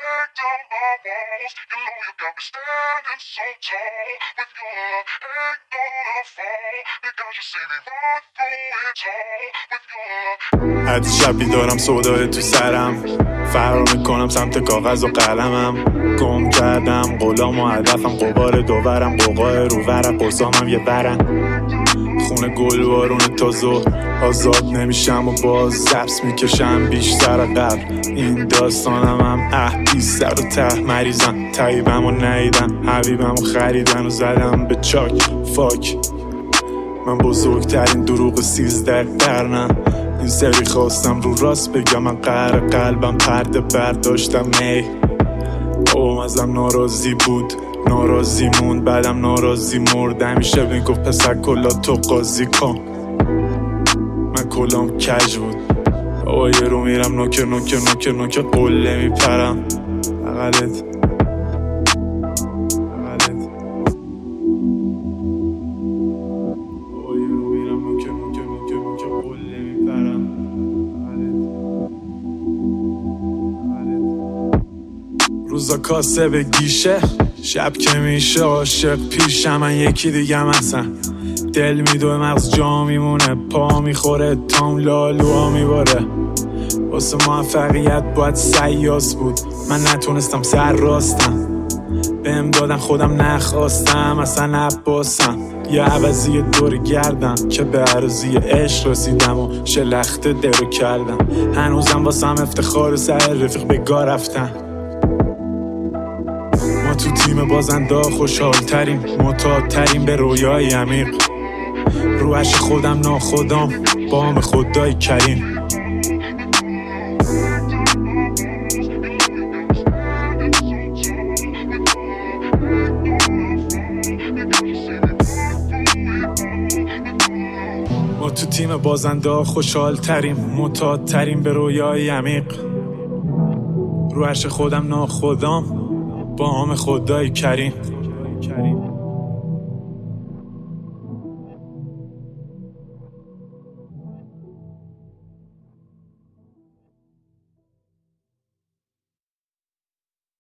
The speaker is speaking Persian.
break down my walls. You know you got me standing so tall. With your love ain't gonna fall, because you see me run through it all. With your love. حد شب بیدارم سودای تو سرم، فرار میکنم سمت کاغذ و قلمم. گم کردم غلام و هدفم، غبار دوورم، قوقای رو ورق، قرصامم یه ورم. خونه گل بارون تا ظهر، آزاد نمیشم و باز زبس میکشم بیشتر قبل. این داستانم هم بی سر و ته مریضم، طیبم و نیدن، حبیبم و خریدن و زدم به چاک. فاک من بزرگترین دروغ 13 قرنم. این سری خواستم رو راست بگم، من قهر قلبم پرده برداشتم. اوم ازم ناراضی بود، ناراضی موند، بعدم ناراضی مرد. همیشه میگفت پسر کلا تو قاضی کن. من کلام کج بود، یه رو میرم نوکه نوکه نوکه نوکه قله میپرم. بغلت روزا کاسه به گیشه، شب که میشه عاشق پیشم. من یکی دیگه مثلا دل میدوه، مغز جا میمونه، پا میخوره، تام لالوها میباره. واسه موفقیت باید سیاس بود، من نتونستم سر راستم. بهم دادن خودم نخواستم، اصلا عباسم. یه عوضی دور گردم که به عرضی عشق رسیدم و شلخت درو کردم. هنوزم واسم افتخار سر رفیق بگاه رفتم. ما تو تیم بازنده خوشحال تریم، معتاد تریم به رویای عمیق. روش خودم ناخودم، بام خدای کریم. ما تو تیم بازنده خوشحال تریم، معتاد تریم به رویای عمیق. روش خودم ناخودم، با هم خدای کریم.